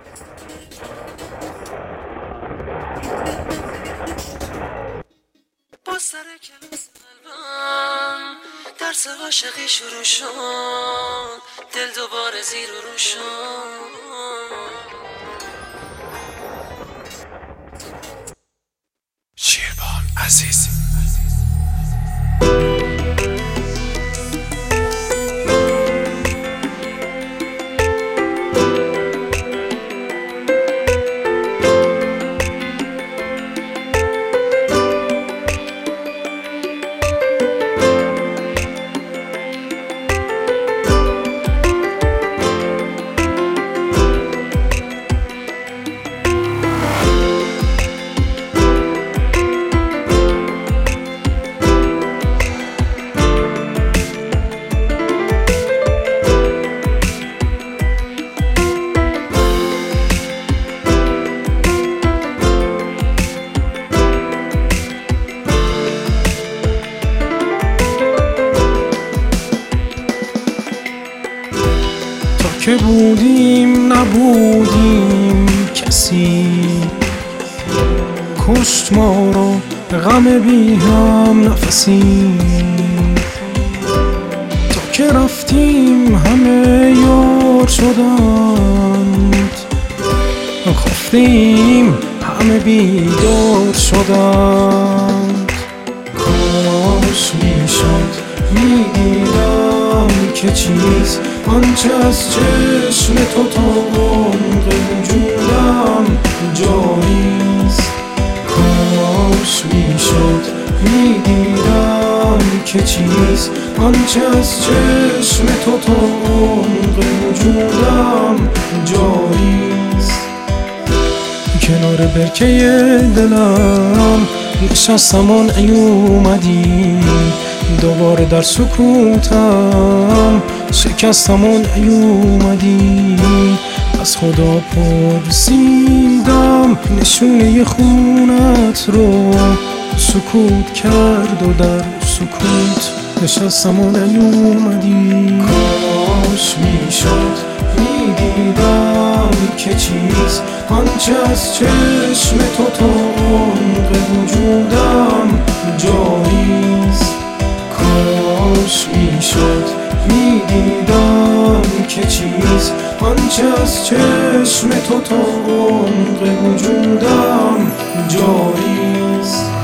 با سر کلاس قلبم درس عاشقی شروع شد، دل دوباره زیر و رو شد. شیربان عزیز که بودیم نبودیم کسی، کشت ما رو به غم بی هم نفسی. تا که رفتیم همه یار شدند، خفتیم همه بیدار شدند. کاش میشد میدیدم که چیز آنچه از چشم تو تا عمق وجودم جاییست. کاش میشد میدیدم که چیز آنچه از چشم تو تا عمق وجودم جاییست. کنار برکه دلم نشستم آن ای اومدی، دوباره در سکوتم شکستم آن ای اومدی. از خدا پرسیدم نشونه خونت رو، سکوت کرد و در سکوت نشستم آن ای اومدی. کاش میشد میدیدم که چیز آنچه از چشم تو تا عمق وجودم جاییست. کاش میشد میدیدم که چیز آنچه از چشم تو تا عمق وجودم جاییست.